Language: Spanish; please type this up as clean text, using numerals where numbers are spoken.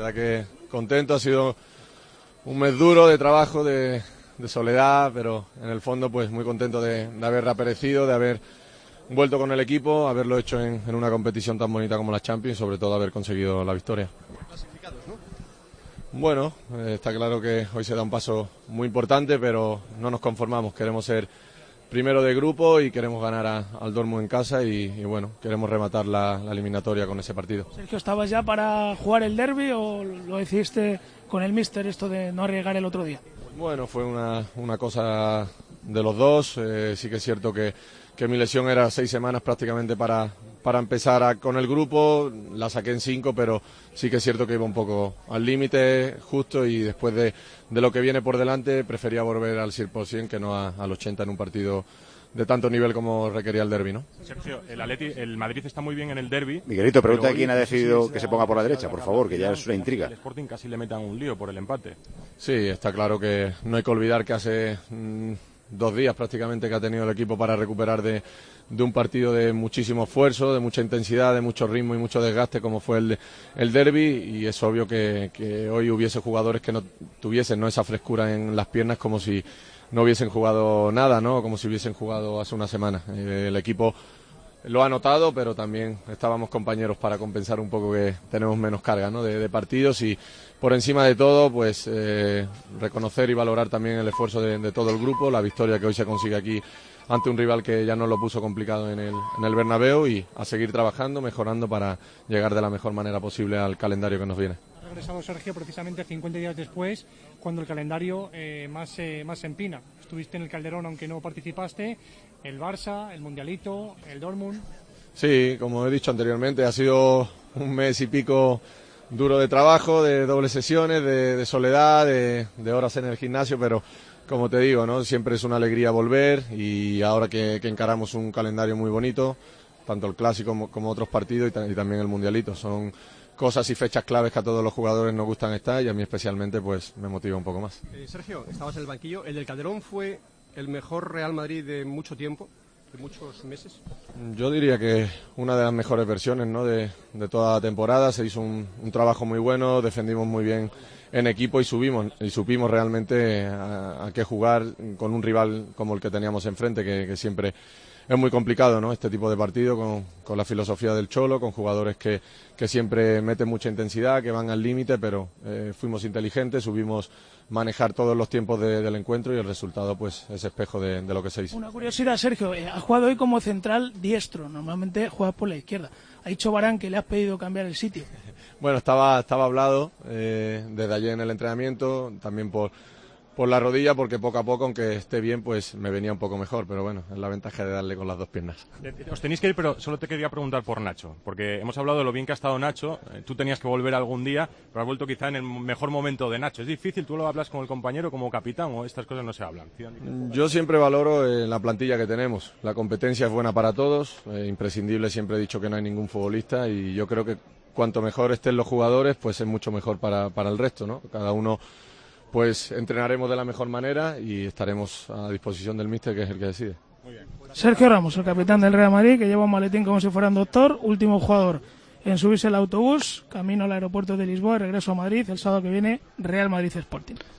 verdad que contento, ha sido un mes duro de trabajo, de soledad, pero en el fondo pues muy contento de haber reaparecido, de haber vuelto con el equipo, haberlo hecho en una competición tan bonita como la Champions y sobre todo haber conseguido la victoria. Clasificados, ¿no? Bueno, está claro que hoy se da un paso muy importante, pero no nos conformamos, queremos ser primero de grupo y queremos ganar al Dortmund en casa y bueno, queremos rematar la eliminatoria con ese partido. Sergio, ¿estabas ya para jugar el derbi o lo decidiste con el míster esto de no arriesgar el otro día? Bueno, fue una cosa de los dos, sí que es cierto que mi lesión era 6 semanas prácticamente para empezar con el grupo, la saqué en 5, pero sí que es cierto que iba un poco al límite justo y después de lo que viene por delante prefería volver al 100% que no al 80% en un partido de tanto nivel como requería el derbi, ¿no? Sergio, el Madrid está muy bien en el derbi. Miguelito, pregunta a quién ha decidido que se ponga por la derecha, por favor, que ya es una intriga. El Sporting casi le metan un lío por el empate. Sí, está claro que no hay que olvidar que hace 2 días prácticamente que ha tenido el equipo para recuperar de un partido de muchísimo esfuerzo, de mucha intensidad, de mucho ritmo y mucho desgaste como fue el derbi, y es obvio que hoy hubiese jugadores que no tuviesen, ¿no?, esa frescura en las piernas como si no hubiesen jugado nada, ¿no?, como si hubiesen jugado hace una semana. El equipo lo ha notado, pero también estábamos compañeros para compensar un poco que tenemos menos carga, ¿no?, de partidos, y por encima de todo pues reconocer y valorar también el esfuerzo de todo el grupo, la victoria que hoy se consigue aquí ante un rival que ya nos lo puso complicado en el Bernabéu, y a seguir trabajando, mejorando para llegar de la mejor manera posible al calendario que nos viene. Ha regresado Sergio precisamente 50 días después, cuando el calendario más se empina. Estuviste en el Calderón aunque no participaste, el Barça, el Mundialito, el Dortmund. Sí, como he dicho anteriormente, ha sido un mes y pico duro de trabajo, de dobles sesiones, de soledad, de horas en el gimnasio, pero como te digo, ¿no?, siempre es una alegría volver, y ahora que encaramos un calendario muy bonito, tanto el Clásico como otros partidos y también el Mundialito, son cosas y fechas claves que a todos los jugadores nos gustan estar, y a mí especialmente pues me motiva un poco más. Sergio, estabas en el banquillo, ¿el del Calderón fue el mejor Real Madrid de mucho tiempo, de muchos meses? Yo diría que una de las mejores versiones, ¿no?, de toda la temporada. Se hizo un trabajo muy bueno, defendimos muy bien en equipo y supimos realmente a qué jugar con un rival como el que teníamos enfrente, que siempre es muy complicado, ¿no?, este tipo de partido con la filosofía del Cholo, con jugadores que siempre meten mucha intensidad, que van al límite, pero fuimos inteligentes, supimos manejar todos los tiempos del encuentro, y el resultado pues es espejo de lo que se hizo. Una curiosidad, Sergio, has jugado hoy como central diestro, normalmente juegas por la izquierda. Ha dicho Varane que le has pedido cambiar el sitio. Bueno, estaba hablado desde ayer en el entrenamiento, también por la rodilla, porque poco a poco, aunque esté bien, pues me venía un poco mejor, pero bueno, es la ventaja de darle con las 2 piernas. Os tenéis que ir, pero solo te quería preguntar por Nacho, porque hemos hablado de lo bien que ha estado Nacho, tú tenías que volver algún día, pero has vuelto quizá en el mejor momento de Nacho. ¿Es difícil? ¿Tú lo hablas con el compañero como capitán o estas cosas no se hablan? Yo siempre valoro la plantilla que tenemos, la competencia es buena para todos, imprescindible, siempre he dicho que no hay ningún futbolista, y yo creo que cuanto mejor estén los jugadores, pues es mucho mejor para el resto, ¿no? Cada uno pues entrenaremos de la mejor manera y estaremos a disposición del míster, que es el que decide. Muy bien. Sergio Ramos, el capitán del Real Madrid, que lleva un maletín como si fuera un doctor, último jugador en subirse al autobús, camino al aeropuerto de Lisboa y regreso a Madrid el sábado que viene, Real Madrid Sporting.